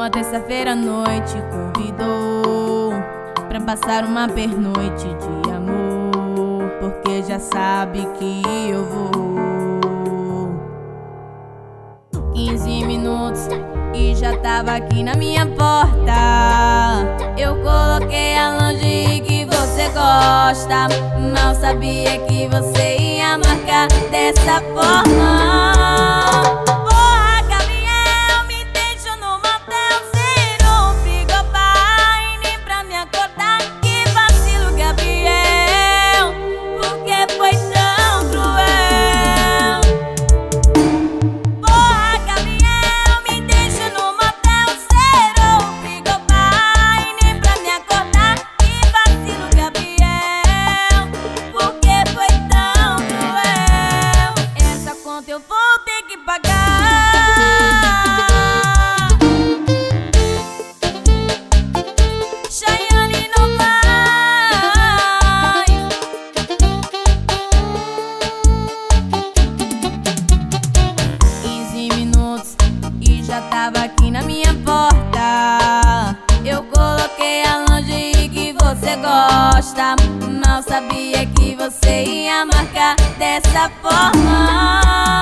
numa terça-feira à noite, convidou pra passar uma pernoite de amor, porque já sabe que eu vou. 15 minutos e já tava aqui na minha porta. Eu coloquei a lingerie que você gosta, mal sabia que você ia marcar dessa forma. Eu vou ter que pagar. Chayane não vai. 15 minutos e já tava aqui na minha porta. Eu coloquei a lingerie que você gosta, mal sabia que você ia marcar dessa forma.